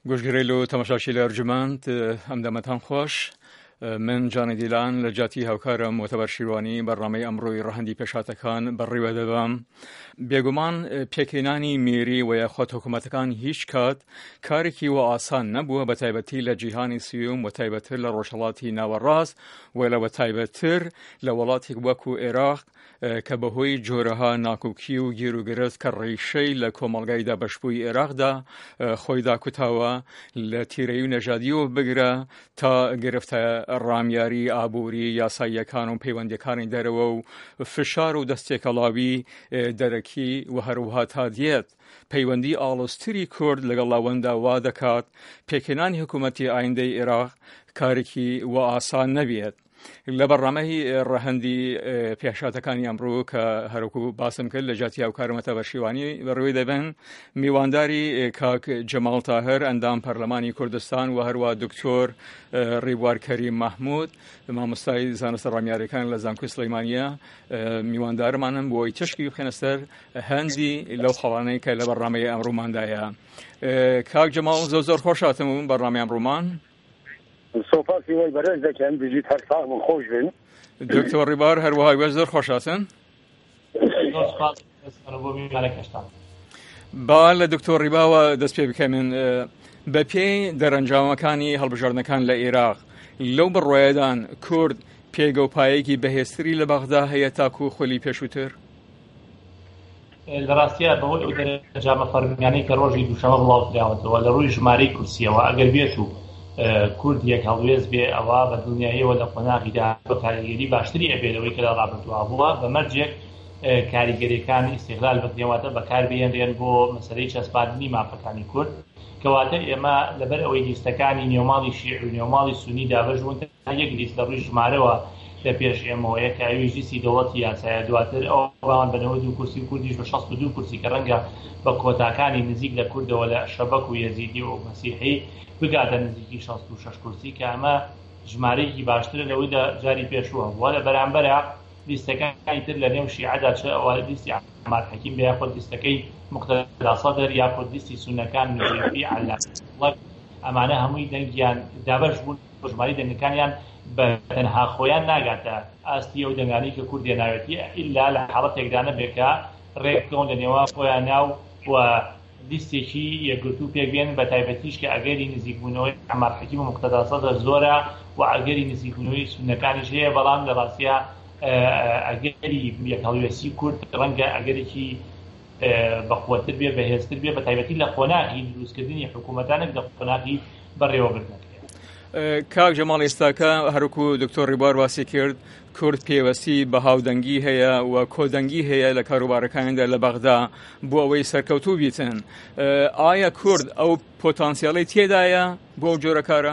گوشگرێل و تەماشاچی لە ئەرجومەند ئەمدەمەتان خۆش. من جانی دیلان لە جاتی هاوکارم مۆتەبەر شیروانی بەڕامەی ئەمڕۆی ڕەهەندی پێشاتەکان بەڕێوە دەبەم. بێگومان پێکهێنانی میری و یاخۆت حکوومەتەکان هیچ کات کارێکی و ئاسان نەبووە، بە تایبەتی لە جیهانی سیوم و تایبەتر لە ڕۆژهەڵاتی ناوەڕاست و لە تایبەتتر لە وڵاتێک وەکو عێراق کە بەهۆی جۆرەها ناکۆکی و گیرروگرست کە ڕیشەی لە کۆمەڵگای دابەشبووی عێراقدا خۆیدا کوتاوە لە تیرەی و نەژادیەوە بگرە تا گرفتە ڕامیاری ئابووری یاساییەکان و پەیوەندیەکانی دەرەوە و فشار و دەستێکەڵاوی دەرەکی و هەروەها تا دێت پەیوەندی ئاڵۆزتری کورد لەگەڵ لاوەندا وا دەکات پێکهێنانی حکوومەتی ئایندەی عێراق کارێکی و ئاسان نەبێت. لە بەڕامەی ڕەهەندی پێشاتەکانی ئەمڕۆ کە هەروەکو باسم کرد لە جاتی هاوکارمەتە بەشیوانی بەڕووی دەبن، میوانداری کاک جەماڵ تاهر ئەندام پەرلەمانی کوردستان و هەروە دکتۆر ڕیبوار کەریم مەحموود مامۆستای زانستە ڕامیاریەکان لە زانکۆی سلەیمانیە میواندارمانم بۆی تشکی بخێنە سەر هەندی لەو خەڵانەی کە لە بەڕامەی ئەمڕۆماندایە. کاک جەماڵ زۆر خۆشاتم و بەڕامی ئەمڕۆمان. سۆپاسی وای بەرز دەکەن بژیت هەر ساغم و خۆش بن. دکتۆر ڕیبار هەروەها وێ زۆر خۆشاتن. با لە دکتۆر ڕیباوە دەست پێ بکەمن بە پێی دەرەنجامەکانی هەڵبژاردنەکان لە عێراق لەو بڕۆیەدان کورد پێگە و پایەکی بەهێزتری لە بەغدا هەیە تاکو و خۆلی پێشووتر؟ لە ڕاستیە بەهۆی ئەو دەرەنجامە فەرمیانەی کە ڕۆژی دووشەمە بڵاوکراوەتەوە لە ڕووی ژمارەی کورسیەوە ئەگەر بێت و کورد یەک هەڵوێز بێ ئەوە بە دنیایەوە لە قۆناغیدا بە کاریگەری باشتری ئەبێتەوەی کە لە ڕابردووە بووە بە مەرجێک کاریگەریەکانی ئیستیغلال بکرێنواتە بەکاربهێنرێن بۆ مەسەلەی چەسپاندنی مافەکانی کورد، کەواتە ئێمە لەبەر ئەوەی لیستەکانی نێوماڵی شیع و نێوماڵی سونی دابەش بوون تا یەک لیست لە ڕووی ژمارەوە لە پێش ئێمەوەیە کە ئەویژی دەوڵەتی یاسایە دواتر ئەوان بەنەوە دوو کورسی کوردیش بە 62 کورسی کە ڕەنگە بە کۆتاکانی نزیک لە کوردەوە لە شەبەک و یەزیدی و مەسیحی بگاتە نزیکی 66 کورسی کە ئەمە ژمارەیەکی باشترە لەوەیدا جاری پێشووە بووە. لە بەرامبەرە لیستەکانی تر لە نێو شیعەدا چ ئەوە لیستی عەمار حەکیم بە یاخۆ لیستەکەی مقتەدا سەدر یاخۆ لیستی سونەکان نوێژی عەلای ئەمانە هەمووی دەنگیان دابەش بوون بۆ ژماری دەنگەکانیان بە تەنها خۆیان ناگاتە ئاستی ئەو دەنگانەی کە کوردی ناوێتی ئیلا لە حاڵەتێکدا نەبێت کە ڕێککەون لە نێوان خۆیان ناو و لیستێکی یەکگرتوو پێک بێن بە تایبەتیش کە ئەگەری نزیکبوونەوەی عەمار حەکیم و مقتەدا سەدر زۆرە و ئەگەری نزیکبوونەوەی سونەکانیش هەیە، بەڵام لە ڕاستیە ئەگەری یەک هەڵوێستی کورد ڕەنگە ئەگەرێکی بەخوەتر بێ بەهێزتر بێ بە تایبەتی لە قۆناغی دروستکردنی حکوومەتانێک لە قۆناغی بەڕێوەبردنەکە. کاک جەماڵ ئێستاکە هەروکو دکتۆر ڕیبار باسی کرد کورد پێوەستی بە هاودەنگی هەیە و کۆدەنگی هەیە لە کاروبارەکانیدا لە بەغدا بۆ ئەوەی سەرکەوتوو بیتن. ئایا کورد ئەو پۆتانسیاڵی تێدایە بۆ ئەو جۆرە کارە؟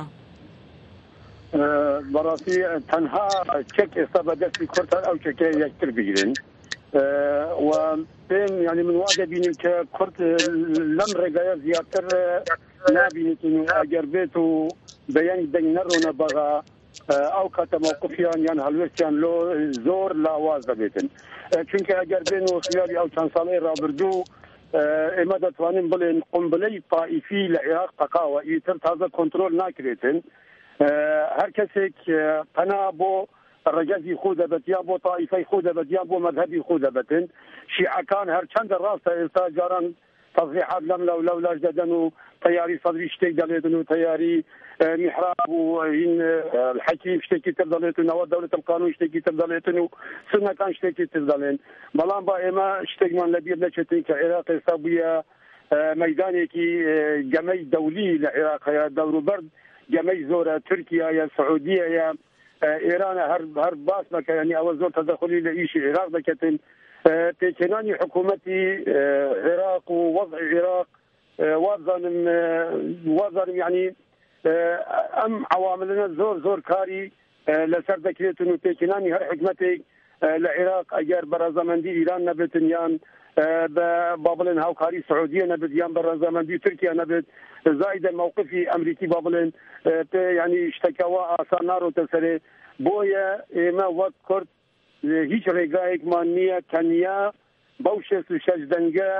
بەڕاستی تەنها چێک ئێستا بەدەستی کورد ئەو چێکە یەکتر بگرن و پێم یعنی من وا دەبینیم کە کورد لەم ڕێگایە زیاتر نابینێتین و ئەگەر بێت و بەیان دەنگ نەڕۆنە بەغا ئەو کاتە موقفیان یان هەڵوێستیان زۆر لاواز دەبێتن، چونکە ئەگەر بێن و خیالی ئەو چەند ساڵەی ڕابردوو ئێمە دەتوانین بڵێن قومبلەی طائیفی لە عێراق تەقاوە ئیتر تازە کۆنترۆل ناکرێتن. هەر کەسێک پەنا بۆ ڕەگەزی خۆ دەبێت یا بۆ طائیفەی خۆ دەبێت یا بۆ مەذهبی خۆ دەبێتن. شیعەکان هەرچەندە ڕاستە ئێستا جاران تەزریحات لەم لەولاش دەدەن و تەیاری سەدری شتێک دەڵێتن و تەیاری میحراب و الحەکیم شتێکی تر دەڵێت و نەوەت دەولەت القانون شتێکی تر دەڵێتن و سونەکان شتێکی تر دەڵێن. بەڵام با ئێمە شتێکمان لەبیر نەچێتین کە عێراق ئێستا بوویە مەیدانێکی گەمەی دەولی لە عێراق هەیە، دەوروبەر گەمەی زۆرە، تورکیایە، سعودیەیە، ئێرانە هەر باس مەکە، یعنی ئەوە زۆر تەدەخلی لە ئیشی عێراق دەکەتن. پێکهێنانی حکوومەتی عێراق و وەضعی عێراق وازانم یعنی ئەم عواملانە زۆر کاری لەسەر دەکرێتن و پێکهێنانی هەر حکومەتێک لە عێراق ئەگەر بە ڕەزامەندی ئیران نەبێتن یان با بڵێن هاوکاری سعودیە نەبێت یان بە ڕەزامەندی تورکیا نەبێت زائدە موقفی ئەمریکی با بڵێن یعنی شتەکەوە ئاسان ناڕۆتە سەرێ. بۆیە ئێمە وەک کورد هیچ ڕێگایەکمان نییە تەنیا بەو 66 دەنگە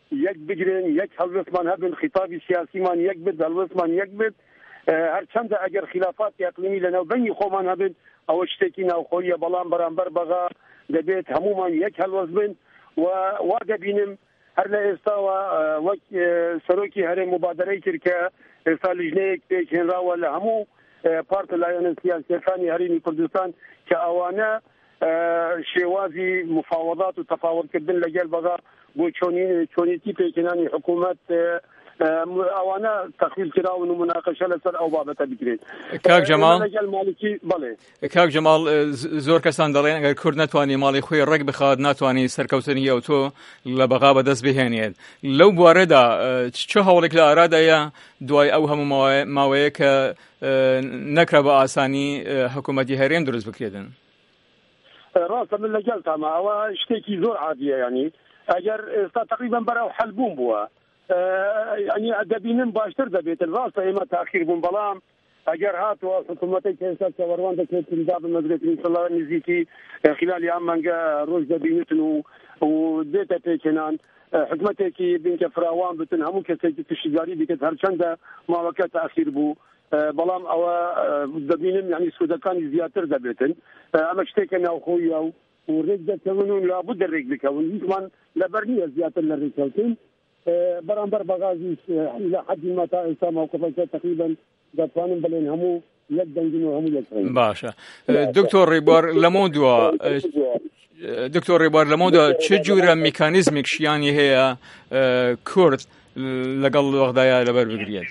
یەک بگرن یەک هەڵوێستمان هەبن خیتابی سیاسیمان یەک بێت هەڵوێستمان یەک بێت هەرچەندە ئەگەر خلافاتی ئەقلیمی لەناوبەنگی خۆمان هەبن ئەوە شتێکی ناوخۆییە بەڵام بەرامبەر بەغا دەبێت هەمومان یەک هەڵوەست بن و وا دەبینم هەر لە ئێستاوە وەک سەرۆکی هەرێم مبادرەی کرد کە ئێستا لیژنەیەک پێکهێنراوە لە هەموو پارتە لایەنە سیاسیەکانی هەرێمی کوردستان کە ئەوانە شێوازی مفاوضات و تەفاوتکردن لەگەڵ بەغا بۆ چۆنیتی پێکهێنانی حکوومەت ئەوانە تەخویل کراون و مناقەشە لەسەر ئەو بابەتە بکرێت. کاک جەماڵ بەڵێ کاک جەماڵ زۆر کەسان دەڵێن ئەگەر کورد ناتوانێت ماڵی خۆی ڕێک بخات ناتوانێت سەرکەوتنی ئەوتۆ لە بەغا بەدەست بهێنێت. لەو بوارەدا چه هەوڵێک لە ئارادایە دوای ئەو هەموو ماوەیە کە نەکرا بە ئاسانی حکوومەتی هەرێم دروست بکرێتن؟ ڕاستە من لەگەڵ تامە ئەوە شتێکی زۆر عادیە ینی ئەگەر ئێستا تقریبا بەراو حەلبوون بووە ینی دەبینم باشتر دەبێتن ڕاستە ئێمە تاخیر بوون بەڵام ئەگەر هاتووە حکوومەتێک ئێستا چاوەڕوان دەکرێت دا بمەگرێتن ئینشەڵڵا نزیکی خلالی ئەم مانگە ڕۆژ دەبینێتن و دێتە پێکهێنان حکوومەتێکی بنکە فراوان بتن هەموو کەسێکی تشتیگاری بکرێت هەرچەندە ماوەکە تاخیر بوو بەڵام ئەوە دەبینم ینی سوودەکانی زیاتر دەبێتن ئەمە شتێکە ناوخۆیە و ڕێک دەکەون و لابد ڕێک بکەون هیچمان لەبەر نییە زیاتر لە ڕێککەوتن بەرامبەر بەغازی لە حەدی ما تا ئێستا موقفەکە تقریبا دەتوانم بڵێن هەموو یەک دەنگین و هەموو یەک باشە. دکتۆر ڕێبوار لەمەوە دووە دکتۆر ڕێبوار لەمەوە دووە چه جوورە میکانیزمێکشیانی هەیە کورد لەگەڵ وەختایە لەبەر بگرێت؟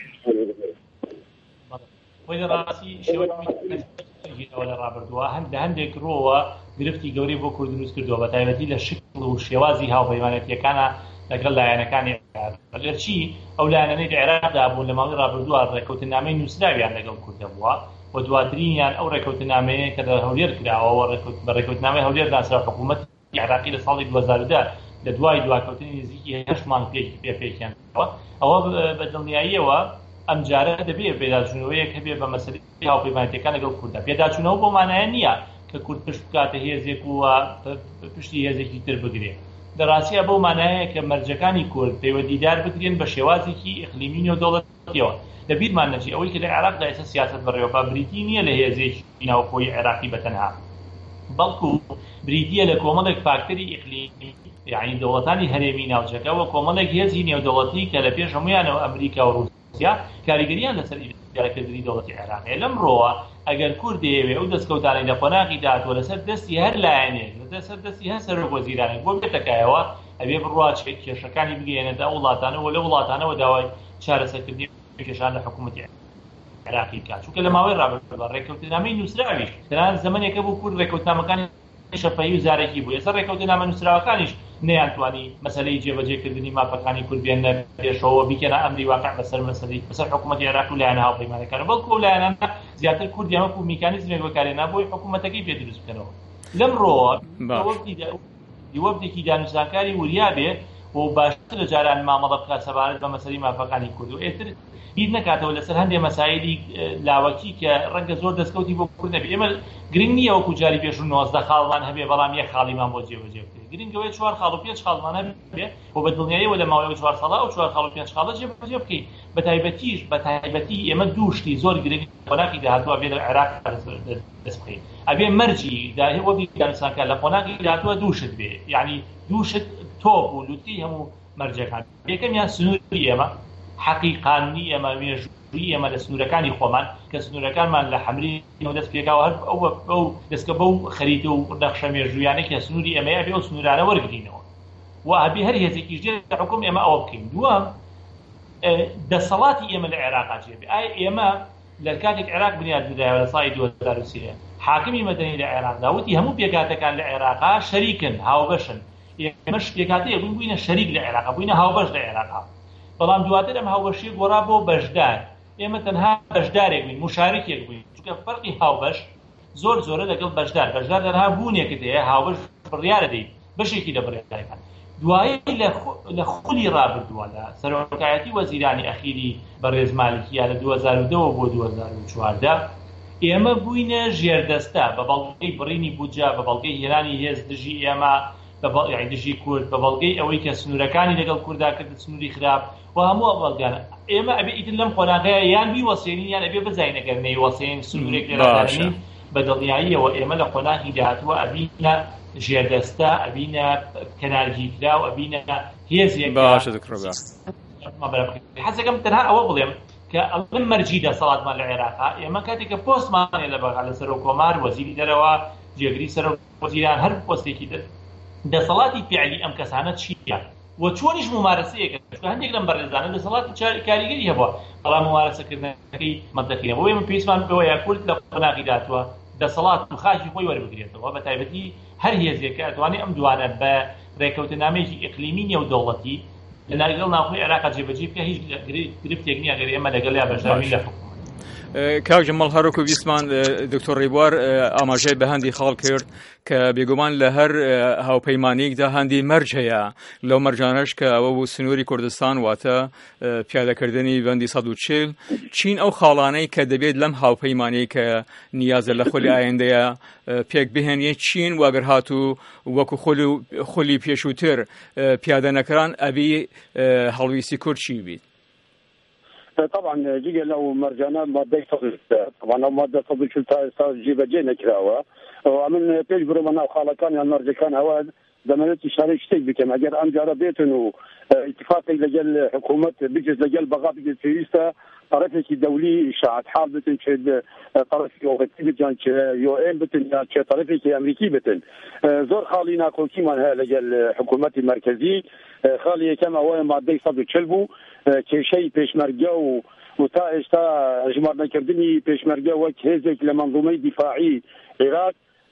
وی ڕاستی شێوەیەوە لە ڕابردووە هەندێک ڕۆوە گرفتی گەورەی بۆ کورد دروست کردووە بە تایبەتی لە شکل و شێوازی هاوپەیمانەتیەکانە لەگەڵ لایەنەکانی ئەگەرچی ئەو لایەنەی لە عێراقدا بوون لە ماڵی ڕابردووە ڕێکەوتنامەی نووسراویان لەگەڵ کوردە بووە و دواترینیان ئەو ڕێکەوتنامەیە کە هەولێر کراوە بە ڕێکەوتنامەی هەولێر داسرا حکوومەتی عێراقی لە ساڵی 2010 لە دوای دواکەوتنی نزیکی 8 مانگ پێکهێنەوە ئەوە بە دڵنیاییەوە ئەم جارە دەبێت پێداچوونەوەیەک هەبێ بە مەسەلەی هاوپەیمانەتیەکان لەگەڵ کوردە. پێداچوونەوە بۆ مانایە نییە کە کورد پشت بکاتە هێزێک و پشتی هێزێکی تر بگرێت. دەڕاستیە بەو مانایە کە مەرجەکانی کورد پەیوەندیدار بکرێن بە شێوازێکی ئیقلیمی و دەوڵەتیەوە. لەبیرمان نەچێت ئەوەی کە لە عێراقدا ئێستا سیاسەت بەڕێوەبا بریتی نییە لە هێزێکی ناوخۆی عێراقی بەتەنها، بەڵکو بریتیە لە کۆمەڵێک فاکتەری ئیقلیمی یعنی دەوڵەتانی هەرێمی ناوچەکە و کۆمەڵێک هێزی نێودەوڵەتی کە لە پێش هەمویانەوە ئەمریکا و رووسیا کاریگەریان لەسەر ئیدارەکردنی دەوڵەتی عێراقیە. لەم ڕۆوە ئەگەر کورد دەیەوێت ئەو دەستکەوتانەی لە قۆناغی داهاتووە لەسەر دەستی هەر لایەنێک لەسەر دەستی هەر سەرۆک وەزیرانێک بۆ بێتەکایەوە ئەبێ بڕوا کێشەکانی بگەێنێتە ئەو وڵاتانەوە لە وڵاتانەوە داوای چارەسەرکردنی کێشان لە حکوومەتی عێراقی بکات. چونکە لە ماوەی ڕابردوودا ڕێکەوتنامەی نووسراویش تەنانەت زەمانێکە بوو کورد ڕێکەوتنامەکانی شەفەهی و زارێکی بوو. ئێستا ڕێکەوتنامە نووسراوەکانیش نەیانتوانی مەسەلەی جێبەجێکردنی مافەکانی کورد بێنە پێشەوە بیکەنە ئەمری واقع بەسەر حکوومەتی عێراق و لایەنە هاوپەیمانەکانە، بەڵکو ئەو لایەنە زیاتر کوردی ئەمە و میکانیزمێک بەکارهێنا بۆی حکوومەتەکەی پێ دروست بکەنەوە. لەم ڕۆوە وەفدێکی دانووسانکاری وریا بێ و باشتر لە جاران مامەڵە بکات سەبارەت بە مەسەلەی مافەکانی کورد و ئێتر بیر نکاتەوە لەسەر هەندێک مەسایلی لاوەکی کە ڕەنگە زۆر دەستکەوتی بۆ کورد نەبێت. ئێمە گرنگ نییە وەکو جاری پێش 19 خاڵمان هەبێ بەڵام یەک خاڵیمان بۆ جێبەجێ بکرێت. گرنگەوەی 4 خاڵ و 5 خاڵمان هەبێ و بە دڵنیاییەوە لە ماوەی 4 ساڵە ئەو 4 خاڵ و 5 خاڵە جێبەجێ بکەین. بەتایبەتی ئێمە دوو شتی زۆر گرنگ قۆناغی داهاتووە بێ لە عێراق دەست بکەین. ئەبێ مەرجی وەبی دانووسانکار لە قۆناغی داهاتووە دوو شت بێ، یعنی دوو شت تۆپ و لوتی هەموو مەرجەکان. یەکەمیان سنووری ئێمە حەقی قانونی ئێمە مێژووی ئێمە لە سنوورەکانی خۆمان کە سنوورەکانمان لە حەمری دەست پێکاوە هەر ئەو دەستکە بەو خەریتە و نەخشە مێژوویانێک کە سنووری ئێمەیە بێ ئەو سنوورانە وەرگرینەوە و ئەبێ هەر هێزێکیش دێت لە حکوم ئێمە ئەوە بکەین. دووەم دەسەڵاتی ئێمە لە عێراقا جێبێ. ئایا ئێمە لە کاتێک عێراق بنیاد بدایەوە لە ساڵی 2023 حاکمی مەدەنی لە عێراقدا وتی هەموو پێکاتەکان لە عێراقا شەریکن هاوبەشن، ئێمەش پێکاتەیە بووینە شەریک لە عێراقا بووینە هاوبەش لە عێراقا، بەڵام دواتر ئەم هاوبەشی گۆڕا بۆ بەشدار. ئێمە تەنها بەشدارێک بووین، مشارکێک بووین، چونکە فەرقی هاوبەش زۆر زۆرە لەگەڵ بەشدار تەنها بوونێکت هەیە، هاوبەش بڕیارە دەیت بەشێکی لە بڕیارەکان. دوایی لە خولی ڕابردووە لە سەرۆکایەتی وەزیرانی ئەخیری بەڕێز مالکیە لە 2002 بۆ 2014 ئێمە بووینە ژێردەستە بە بەڵگەی بڕینی بودجە، بە بەڵگەی هێنانی هێز دژی ئێمە یعنی دژی کورد بە بەڵگەی ئەوەی کە سنوورەکانی لەگەڵ کووردا کرد سنووری خراپ و هەموو بەڵگانە ئێمە ئەبێ ئیتر لەم قۆناغەیە یان بیوەسێنین یان ئەبێ بزاینەگەر نەیوەسێن سنوورێک لێرەدانین بە دڵنیاییەوە ئێمە لە قۆناغی داهاتووە ئەبینە ژێردەستە ئەبینە کەنارگیرکرا و ئەبینە هێزێک حەزەکەم تەنها ئەوە بڵێم کە ئەڵم مەرجی دەسەڵاتمان لە عێراقا ئێمە کاتێککە پۆستمانێ لە بەغا لە سەر و کۆمار وەزیری دەرەوە جێگری سەر وەزیران هەر پۆستێکی دەسەڵاتی فعلی ئەم کەسانە چییە و چۆنیش ممارەسەیەکە هەندێک لەم بەڕێزانە دەسەڵاتی کاریگەری هەبووە بەڵام ممارەسەکردنەکەی منتەقینە بۆ ئێمە پێویستمان بەوەیە کورد لە قۆناغی داهاتووە دەسەڵات و خاکی خۆی وەربگرێتەوە بە تایبەتی هەر هێزێکە ئەتوانێت ئەم دوانە بە ڕێکەوتنامەیەکی ئیقلیمی نێودەوڵەتی لەناگەڵ ناوخۆی عێراقا جێبەجێ بکە هیچ گرفتێک نییە ئەگەر ئێمە لەگەڵ یا بەشداریین لە حکومەت. کاک جەمال هەروەکو ویسمان دکتۆر ڕێبوار ئاماژەی بە هەندی خاڵ کرد کە بێگومان لە هەر هاوپەیمانێکدا هەندی مەرج هەیە لەو مەرجانەش کە ئەوە بوو سنووری کوردستان واتە پیادەکردنی بەندی 140 چین ئەو خاڵانەی کە دەبێت لەم هاوپەیمانەی کە نیازە لە خۆلی ئایندەیە پێک بهێنێ چین واگەر هاتوو وەکو خۆلی پێشووتر پیادە نەکران ئەبی هەڵویستی کورد چی بیت؟ طبعا جيجا لو مرجانا ماده صدر طبعا ماده صدر شلتا جيبه جينا كراوه ومن بيجبر منا خالقان يعني مرجع كان هو زمانتي شارك شتي بكم اجر ام جرى بيت انه اتفاق لجل حكومه بيجز لجل بغا بيجز فيستا طرفك دولي شاعت حال بتن شد طرفك اوغتي جان يو ام بتن طرفك امريكي بتن زور خالينا كوكي من لجل حكومه المركزي خالي كما هو ماده صدر چلبو كشي بيشمرجه وتا اشتا جمارنا كردني بيشمرجه وكهزك لمنظومه دفاعي عراق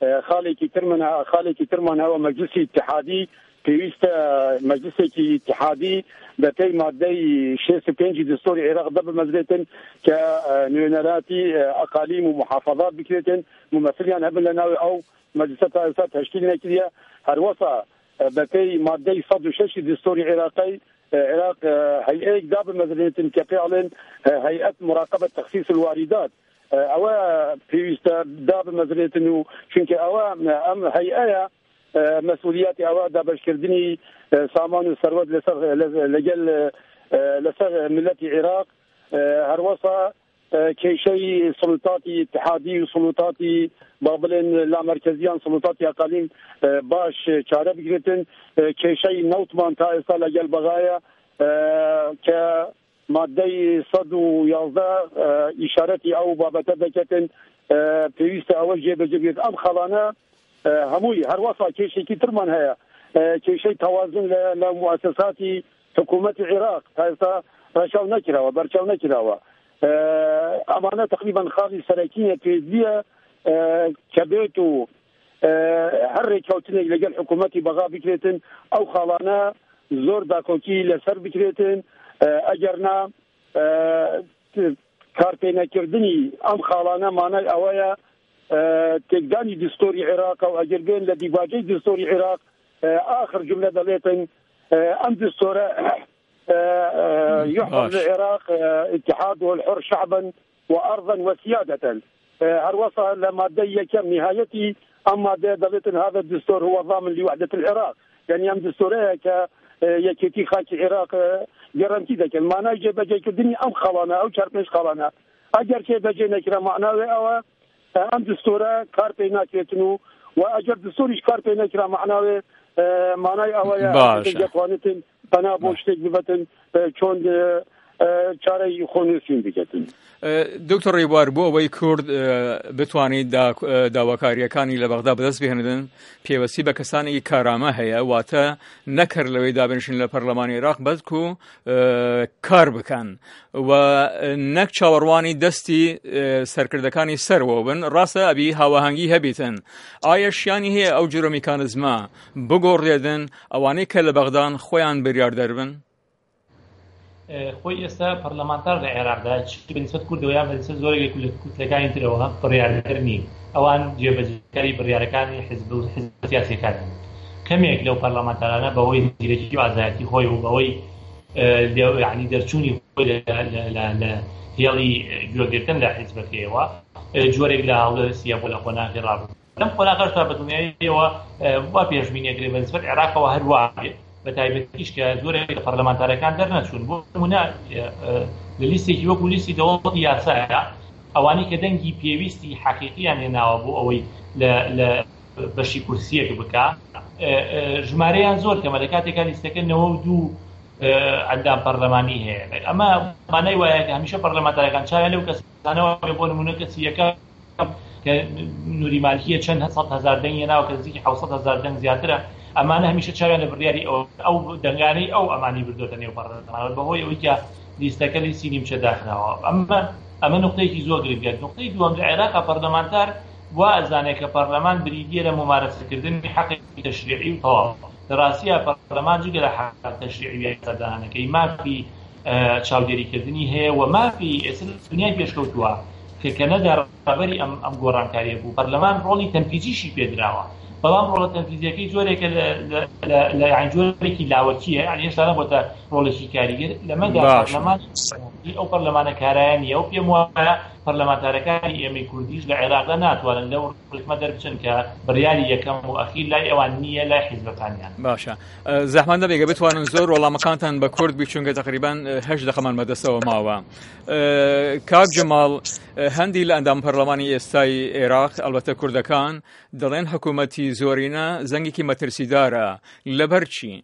خالي كترمن هو مجلس اتحادي بيست مجلس اتحادي بتي ماده 65 دستور العراق ضب مزريتن كنيونراتي اقاليم ومحافظات بكريتن ممثلين هبل لنا او مجلسات تشكيلنا كده هروسا بتي ماده 106 دستور العراقي عراق هيئه داب مزريتن كفعلا هيئه مراقبه تخصيص الواردات او في داب مزريتن شنك او ام هيئه مسؤولياتي او دابش كردني سامان الثروات لجل لسر ملتي العراق هروسا كشيء سلطاتي اتحادي وسلطاتي بابلين لا مركزيان سلطاتي اقاليم باش چاره بگرتن كشيء نوتمان تايسا لجل بغايا كماده 111 اشارتي او بابته دكتن بيست اول جيب ام خلانه هموي هروسا كشيء كترمان هيا كشيء توازن لمؤسسات حكومه العراق تايسا رشاو نكرا وبرشاو نكرا امانه تقريبا خالي سراكيه تيزيه كبيتو هر كوتني لجل حكومتي بغا بكريتن او خلانا زور داكوكي لسر بكريتن اجرنا كارتينا كردني ام خلانا معنى اويا تقداني دستوري عراق او اجربين لديباجي دستوري عراق اخر جمله دليتن ام دستوره يحفظ العراق اتحاده الحر شعبا وارضا وسياده هروصة لمادة كم نهايتي اما دليل هذا الدستور هو ضامن لوحده العراق يعني ام دستوريه ك يكتي خاك العراق جرانتي ذاك المعنى جي بجي كدني ام خلانا او شرطش خلانا اجر شي بجي نكره معناه او ام دستوره كارتينا كيتنو واجر دستوري كارتينا كره معناه معناه او يا جوانتين انا بوشتك ببتن چون چاره خونوسین بگتن دکتۆر ڕێبوار بۆ ئەوەی کورد بتوانێت داواکاریەکانی لە بەغدا بەدەست بهێنن پێوەستی بە کەسانێکی کارامە هەیە واتە نەکرد لەوەی دابنشن لە پەرلەمانی عێراق بەڵکو کار بکەن و نەک چاوەڕوانی دەستی سەرکردەکانی سەرەوە بن ڕاستە ئەبی هاوەهەنگی هەبێتن ئایا شیانی هەیە ئەو جۆرە میکانزمە بگۆڕێدن ئەوانەی کە لە بەغدان خۆیان بریاردەر بن خۆی ئێستا پەرلەمانتار لە عێراقدا بەنسبەت کوردەوەیان بەنسبەت زۆرێکی کوتلەکانی ترەوە بڕیاردەر نین ئەوان جێبەجێکاری بڕیارەکانی حیزب و حیزب سیاسیەکان کەمێک لەو پەرلەمانتارانە بەهۆی زیرەکی و ئازایەتی خۆی و بەهۆی یعنی دەرچوونی خۆی لە هێڵی گوێگرتن لە حیزبەکەیەوە جۆرێک لە هەڵدەستیە بۆ لە خۆناغی ڕابردوو لەم قۆناغەش تا بە دنیایەوە وا پێشبینیەکرێ بە نسبەت عێراقەوە هەروە بە تایبەتیش کە زۆرێک لە پەرلەمانتارەکان دەرنەچوون بۆ نمونە لە لیستێکی وەکو لیستی دەوڵەتی یاسایە ئەوانەی کە دەنگی پێویستی حەقیقییان هێناوە بۆ ئەوەی لە بەشی کورسیەک بکە ژمارەیان زۆر کەمە لە کاتێکا لیستەکە 92 ئەندام پەرلەمانی هەیە ئەمە مانای وایە کە هەمیشە پەرلەمانتارەکان چاویان لەو کەسانەوە بۆ نمونە کەسی یەکەم کە نووری مالکیە چەند 100,000 دەنگ هێناوە کە نزیکی 700,000 دەنگ زیاترە ئەمانە هەمیشە چاویان لە بڕیاری ئەو دەنگانەی ئەو ئەمانی بردوتە نێو پەرلەمانەوە بەهۆی ئەوەی کە لیستەکە لیستی نیمچە داخراوە ئەمە نقطەیەکی زۆر گرنگە. نقطەی دووەم لە عێراقا پەرلەمانتار وا ئەزانێت کە پەرلەمان بریدیە لە ممارەسەکردنی حەقی تەشریعی و تەواو لە ڕاستیە پەرلەمان جگە لە حەق تەشریعی سەردانەکەی مافی چاودێریکردنی هەیە و مافی ئێستا دنیای پێشکەوتووە کە نەدا ڕابەری ئەم گۆڕانکاریە بوو پەرلەمان ڕۆڵی تەنفیزیشی پێدراوە بەڵام ڕۆڵە تەنفیزیەکەی جۆرێکە لە جۆرێکی لاوەکیە یعنی هێشتا نەبووتە ڕۆڵێکی کاریگەر لەمەدا پەرلەمان ئەو پەرلەمانە کارایانیە و پێم وایە پەرلەمانتارەکانی ئێمەی کوردیش لە عێراقدا ناتوانن لەو ڕتمە دەربچن کە بڕیاری یەکەم و ئەخیر لای ئەوان نییە لای حیزبەکانیان. باشە زەحمەت دەبێت بتوانن زۆر وەڵامەکانتان بە کورد بیچونکە تقریبان 8 دقەمان بەدەستەوە ماوە. کاک جەماڵ هەندی لە ئەندام پەرلەمانی ئێستای عێراق ئەلبەتە کوردەکان دەڵێن حکوومەتی زۆرینە زەنگێکی مەترسیدارە لەبەر چی؟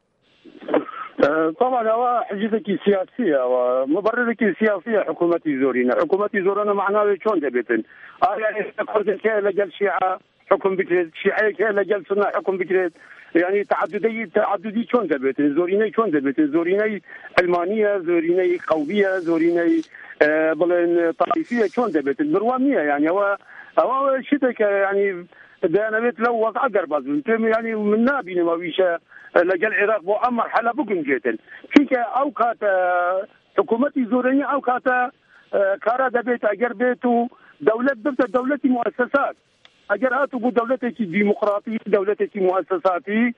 طبعا هو حجتك سياسية ومبررك سياسية حكومتي زورينا حكومتي زورنا معناه شلون دبيتن يعني كرد كان لجل شيعة حكم بكريت شيعي كان لجل سنة حكم بكريت يعني تعددي شلون دبيتن زوريني شلون دبيتن زوريني علمانية زوريني قومية زوريني بلين طائفية شلون دبيتن بروامية يعني هو شتك يعني دانمت لو وقع قرباز يعني من نابين ما بيشه لجل العراق بو امر حلا بكم جيتن فيك او كات حكومتي زورني او كات كارا دبيت اجر بيتو دولتي مؤسسات اجر هاتو دولتي ديمقراطيه دولتي مؤسساتي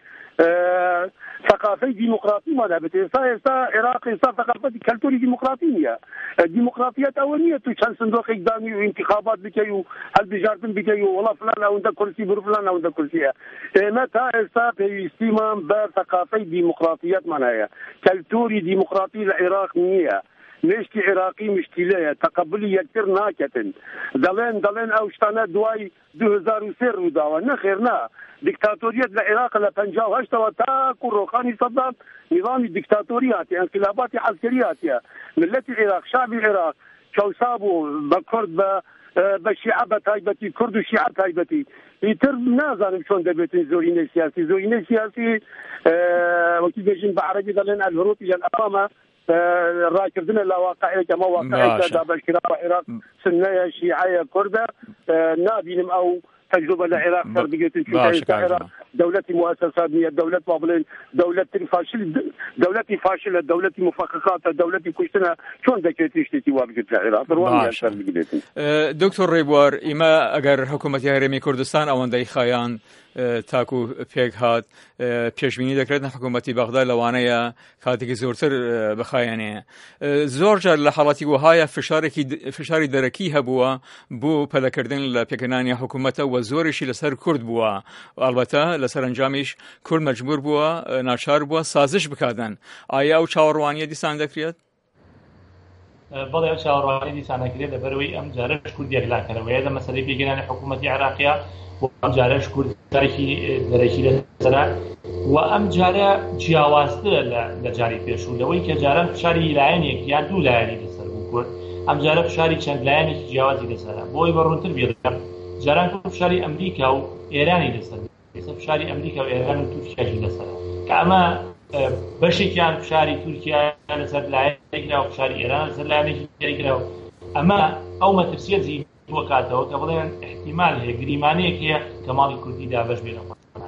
ثقافي ديمقراطي ما دابت سا عراقي صار ثقافتي كلتوري ديمقراطيه الديمقراطيات اوليه تشان صندوق اقدامي وانتخابات بكيو هل بجاردن بكيو والله فلان او ده كرسي فلان او ده كرسي متى صار في استمام بثقافي ديمقراطيات معناها كلتوري ديمقراطي العراق نيه مشتي عراقي مشتيله تقبلي يكثر ناكتن دلين او شتانا دواي 2003 روداوا نخيرنا ديكتاتورية العراق ل 58 تاكو روخاني صدام نظام ديكتاتوريات انقلابات عسكريات ملة العراق شعب العراق شو سابو بكرد بشيعة بتايبتي كرد وشيعة تايبتي يتر نازل شلون دبيتين زوريني سياسي وكيف بيجين بعربي دلين الهروب الى الامامه راكبنا لا واقعية كما واقعية دابا الشراء وعراق سنية شيعية كردة نابين أو تجربة للعراق تربية العراق دولتي مؤسسات دولة بابلين دولتي فاشلة دولتي مفخخات دولتي كشتنا شلون ذكرتي اشتتي واجد العراق رواني دكتور ريبوار إما أجر حكومة هرمي كردستان أو عندي خيان تاکو پێک هات پێشبینی دەکرێت حکوومەتی بەغدا لەوانەیە کاتێکی زۆرتر بخایەنێ زۆر جار لە حاڵەتی وهایە فشاری دەرەکی هەبووە بۆ پەلەکردن لە پێکەنانی حکوومەتە و زۆریشی لەسەر کورد بووە ئەلبەتە لەسەر ئەنجامیش کورد مەجبور بووە ناچار بووە سازش بکاتن ئایا ئەو چاوەڕوانیە دیسان دەکرێت؟ بەڵێ ئەو چاوەڕوانیە دیسان دەکرێت لەبەرەوەی ئەم جارەش کوردێک لاکەرەوەیە لە مەسەلەی پێکەنانی حکوومەتی عێراقیە ئەم جارەش کوردێکی دەرەکی لەسەرا و ئەم جارە جیاوازترە لە جاری پێشوو لەوەی کە جاران فشاری لایەنێک یان دوو لایەنی لەسەر بوو کورد ئەم جارە فشاری چەند لایەنێکی جیاوازی لەسەرا بۆی بەڕوونتر بێت جاران کورد فشاری ئەمریکا و ئێرانی لەسەر ئێستا فشاری ئەمریکا و ئێران و تورکیاشی لەسەرا کە ئەمە بەشێکیان فشاری تورکیا لەسەر لایەنێکرا و فشاری ئێران لەسەر لایەنێکی دیکەرەوە ئەمە ئەو مەترسیەتی وەکاتەوە کە بڵێن احتیمال هەیە گریمانەیەک هەیە کە ماڵی کوردی دابەش بێت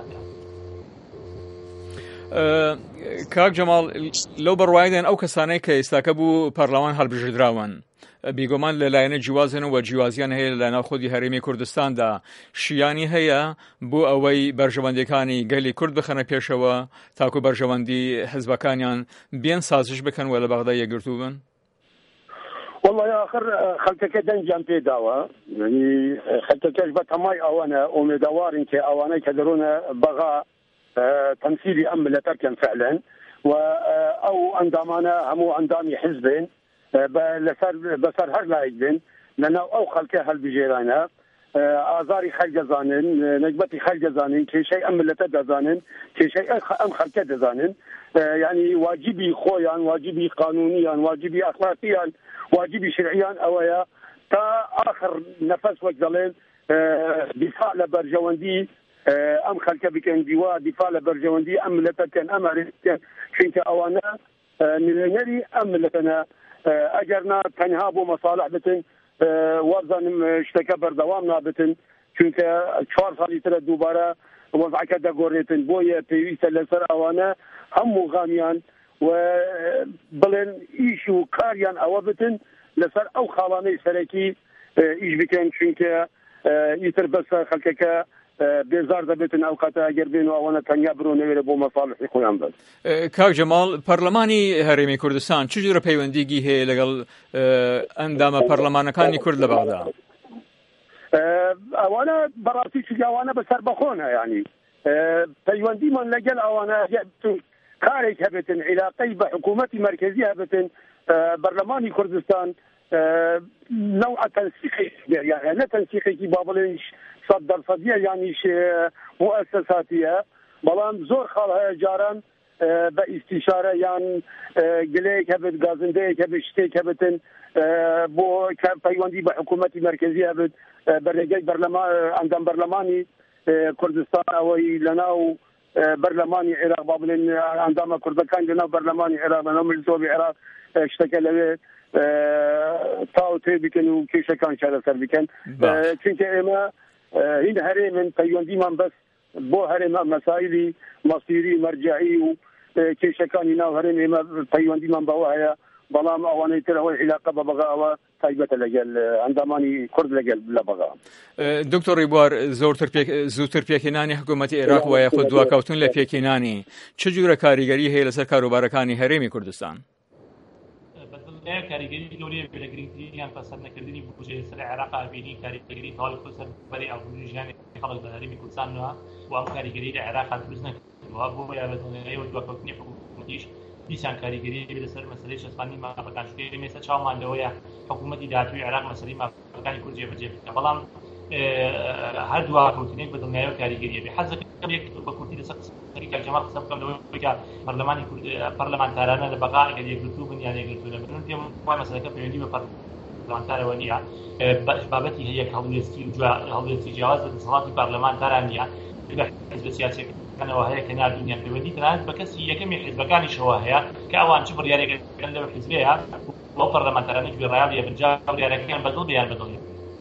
کاک جەماڵ لەو بەڕوایدان ئەو کەسانەی کە ئێستاکە بوو پەرلەمان هەڵبژێردراون بیگۆمان لەلایەنە جیوازن و جیوازیان هەیە لە ناوخۆی هەرێمی کوردستاندا شیانی هەیە بۆ ئەوەی بەرژەوەندەکانی گەلی کورد بخەنە پێشەوە تاکو بەرژەوەندی حزبەکانیان بێن سازش بکەن و لە بەغدا یەکگرتوو بن؟ والله يا آخر خلتك دنجان في داوا يعني خلتك بتماي أوانا ومدوار كي أوانا كدرون بغى تمثيلي أم لتركن فعلا أو أندامانا همو أندامي حزبين بسر هر لايقين لأنه أو خلكه هالبجيرانا آزاري خلق زانن نجبتي خلق زانن كي شيء أم لتد زانن كي شيء أم خلكه زانن يعني واجبي خويا واجبي قانونيا واجبي أخلاقيا واجبي شرعيا أويا تا آخر نفس وجدلين دفاع لبرجواندي أم خلك بكن دوا دفاع لبرجواندي أم لتكن أمر شنك أوانا نري أم لتنا أجرنا تنهابو مصالح بتن وزن اشتكى بردوامنا بتن شنك شوار صالي ترى دوباره وضعك دقوريتن بويا بيويس لسر أوانا هم غاميان وبلن إيشو كاريان أو بتن لسر أو خالاني سركي إيش بكن شنك يتربس خلكك بێزار دەبێتن ئەو کاتە ئەگەر بێن و ئەوانە تەنیا برۆنەوێرە بۆ مەساڵحی خۆیان بن. کاک جەماڵ پەرلەمانی هەرێمی کوردستان چ جۆرە پەیوەندیگی هەیە لەگەڵ ئەندامە پەرلەمانەکانی کورد لە بەغدا؟ ئەوانە بەڕاستی ئەوانە بەسەر بەخۆنە یعنی پەیوەندیمان لەگەڵ ئەوانە کارێک هەبێتن عیلاقەی بە حکوومەتی مەرکەزی هەبێتن بەرلەمانی کوردستان نوع تنسيقي يعني لا تنسيقي كي بابلينش صدر صدية يعني مؤسساتية بلان زور خالها جاران باستشارة يعني قليك هبت غازنديك هبت شتيك هبتن بو كفايواندي بحكومتي مركزية هبت برنامج برلمان عندهم برلماني كردستان او لنا برلماني عراق بابلين عندما كردكان لنا برلماني عراق لنا مجلسوا بعراق اشتكى له تاوتي بكن وكيشة كان شارع سر بكن çünkü اما هين هرم تيوندي من بس بو هرم مسائل مصيري مرجعي وكيشة كان يناو هرم اما تيوندي من بواها بلام اواني ترى هو علاقه ببغاوه طيبه لجل عندماني كرد لجل لبغا دكتور ريبوار زوتر پێکهێنانی حکوومەتی عێراق وایە خۆ دواکەوتن لە پێکهێنانی چ جۆرە کاریگەری هەیە لەسەر کاروبارەکانی هەرێمی کوردستان؟ کاریگەری گەورەیە بێلەگرنگیان پەسەند نەکردنی بودجێ سەر عێراق بینی کاریگەری تەواوی خۆسەر بەری ئابووری ژیانی خەڵک بە هەرێمی کوردستانەوە و ئەم کاریگەری لە عێراق دروست نەکردووە بۆ یارمەتیدەرەوەی و دواکەوتنی حکوومەتیش دیسان کاریگەری لەسەر مەسەلەی شەسخانی مافەکان شتێ مێستا چاومان لەوەیە حکوومەتی داهاتووی عێراق مەسەلەی مافەکانی کورد جێبەجێ بکات بەڵام هەر دواکەوتنێک بە دڵنیاییەوە کاریگەریە بێ حەزەکەم یەک بە کوردی لەسەر قسەی جەمال قسە بکەم لەوەی کە پەرلەمانتارانە لە بەغا ئەگەر یەکگرتوو بن یان یەکگرتوو نەبن پێم وایە مەسەلەکە پەیوەندی بە پەرلەمانتارەوە نییە بابەتی هەیە هەڵوێستی و هەڵوێستی جیاواز لە دەسەڵاتی پەرلەمانتاران نییە حزب سیاسیەکانەوە هەیە کە نردونیان پەیوەندی تەنانەت بە کەسی یەکەمی حیزبەکانیشەوە هەیە کە ئەوان چ بڕیارێکەکەن لەو حیزبەیە بۆ پەرلەمانتارانێک بێڕایاڵیە بنجا بڕیارەکەیان بەدڵ بیان بەدڵیە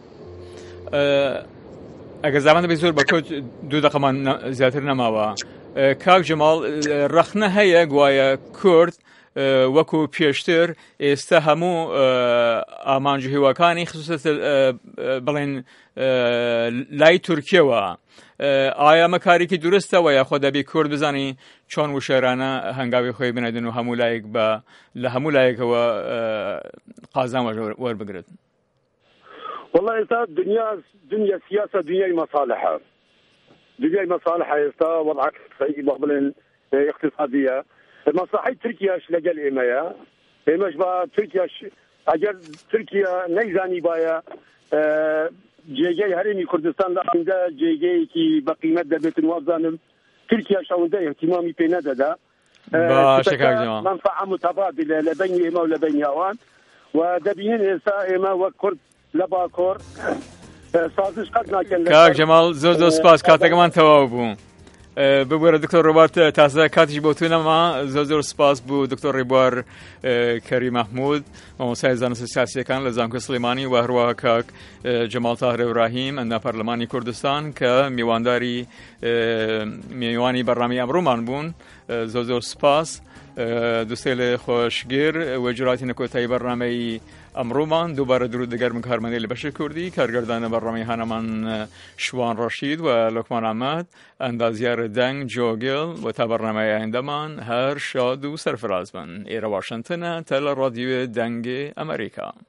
ئەگەر زامان دەبێت زۆر بە کۆت 2 دقەمان زیاتر نەماوە کاک جەماڵ ڕەخنە هەیە گوایە کورد وەکو پێشتر ئێستا هەموو ئامانج هیواکانی خصوصەت بڵێن لای تورکیەوە ئایا ئەمە کارێکی دروستەوە یاخۆ دەبێت کورد بزانی چۆن وشێرانە هەنگاوی خۆی بنێدن و هەموو لایەک لە هەموو لایەکەوە قازان وەربگرێت؟ والله إذا دنيا سياسة دنيا مصالحة إذا وضعك في مقبل اقتصادية مصلحة تركيا لقى الإماية إماش با تركيا أجر تركيا نيزاني بايا جيجي هرمي كردستان لعنده جيجي كي بقيمة دبت نوازانم تركيا شاونده اهتمامي بينا دا منفعة متبادلة لبين إما ولبين أوان ودبيين إنسا إما وكرد لباكور سازش قد ناكن كاك جمال زۆر سپاس کاتێکمان تەواو بوو ببوورە دکتۆر ڕێبوار تازە کاتیش بۆ تو نەما زۆر سپاس بوو دکتۆر ڕێبوار کەری مەحموود مامۆستای زانستی سیاسیەکان لە زانکۆی سلێمانی و هەروەها کاک جەمال تاهر ئیبراهیم ئەندا پەرلەمانی کوردستان کە میوانداری میوانی بەڕامی ئەمڕۆمان بوون زۆر سپاس دوستێ لێ خۆشگیر وەجراتی نەکۆتایی بەڕامەی ئەمڕۆمان دووبارە درود دەگەرم کارمەندەی لە بەشی کوردی کارگەردانە بەڕامی هانەمان شوان ڕەشید و لۆکمان ئەحمەد ئەندازیارە دەنگ جۆگڵ و تا بەڕامەی ئایندەمان هەر شاد و سەرفراز بن. ئێرە واشنتنە تە لە ڕادیۆ دەنگی ئەمریکا.